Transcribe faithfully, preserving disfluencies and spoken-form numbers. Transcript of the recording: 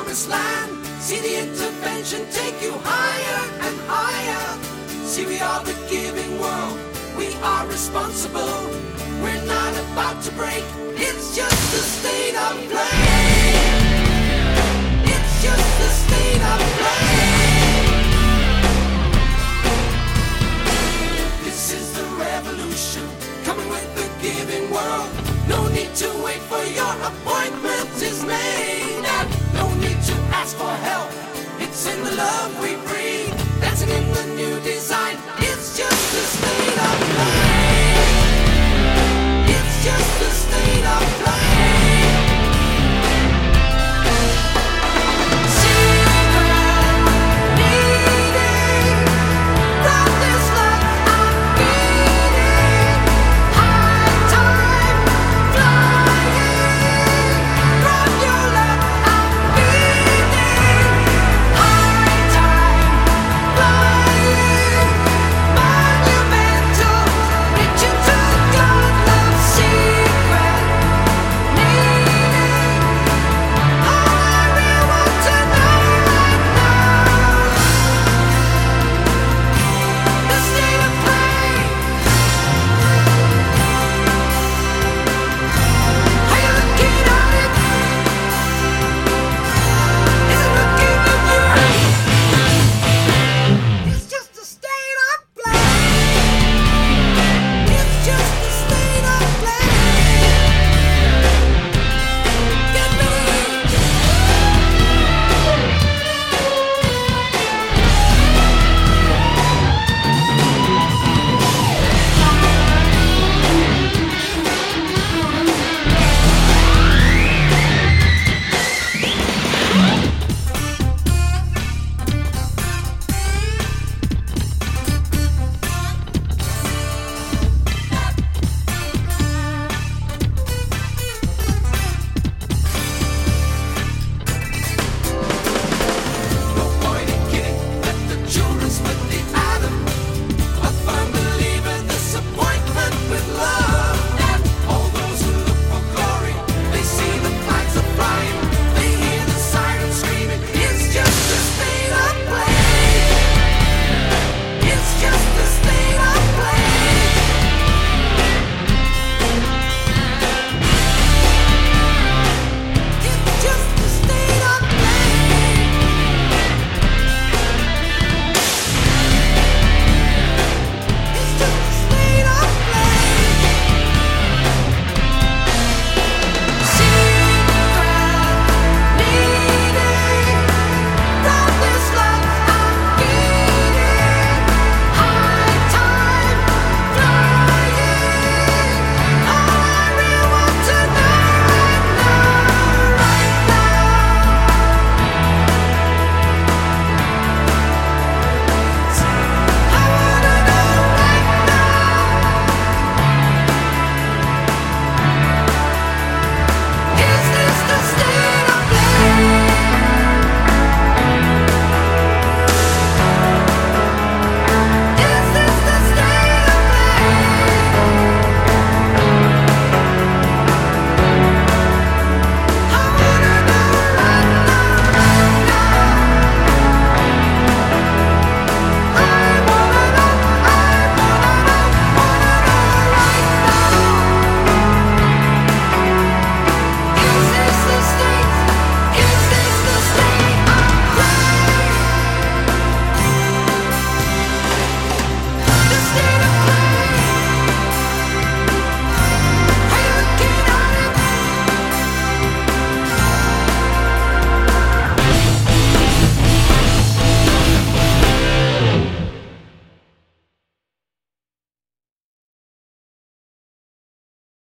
promised land. See the intervention take you higher and higher. See, we are the giving world. We are responsible. We're not about to break. It's just a state of play. It's just a state of play. This is the revolution, coming with the giving world. No need to wait for your appointment is made. And no need to ask for help. It's in the love we breathe. Dancing in the new design. It's just a state of play.